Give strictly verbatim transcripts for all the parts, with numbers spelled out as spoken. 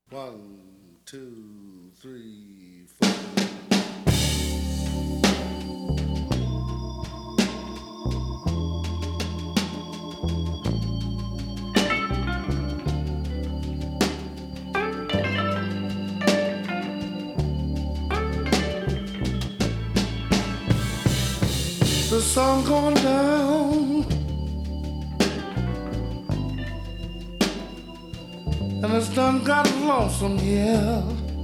One, two, three, four. The sun going down, and it's done got lonesome here.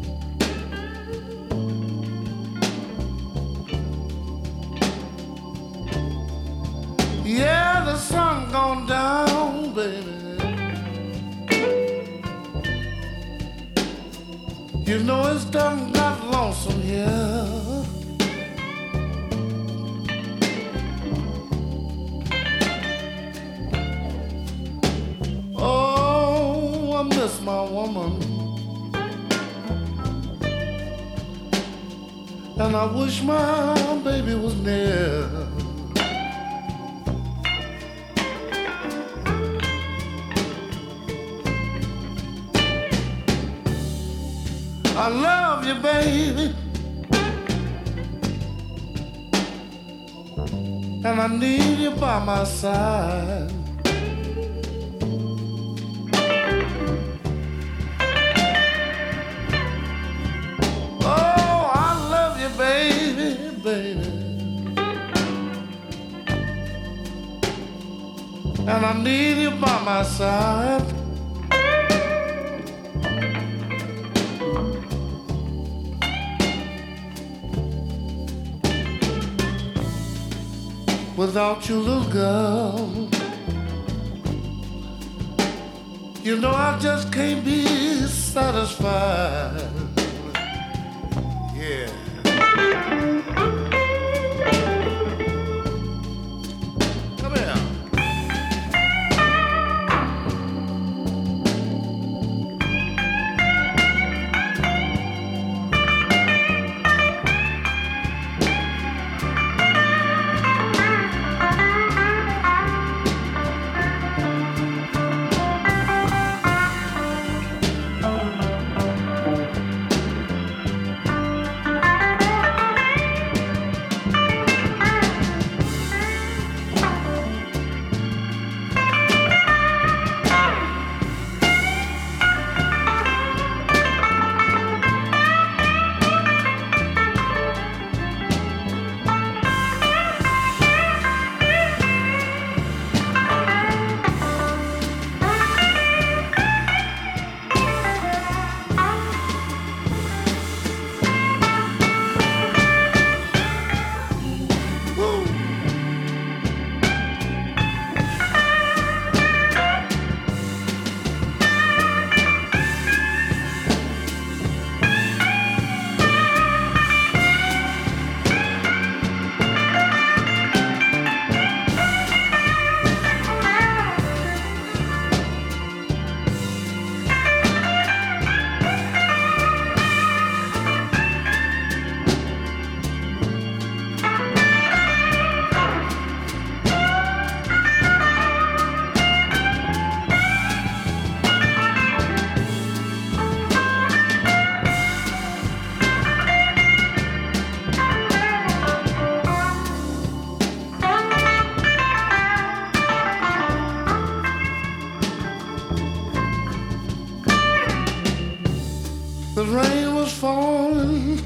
Yeah, the sun gone down, baby. You know it's done got lonesome here. I miss my woman, and I wish my baby was near. I love you, baby, and I need you by my side. And I need you by my side. Without you, little girl, you know I just can't be satisfied. Yeah. The rain was falling,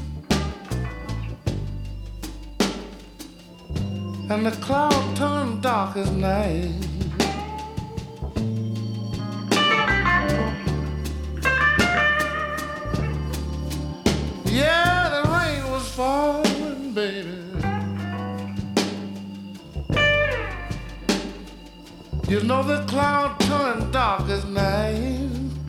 and the cloud turned dark as night. Yeah, the rain was falling, baby. You know the cloud turned dark as night.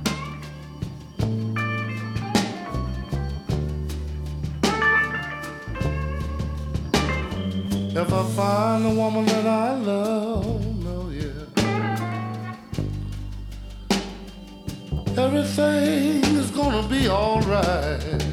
If I find the woman that I love, no, yeah, everything is gonna be alright.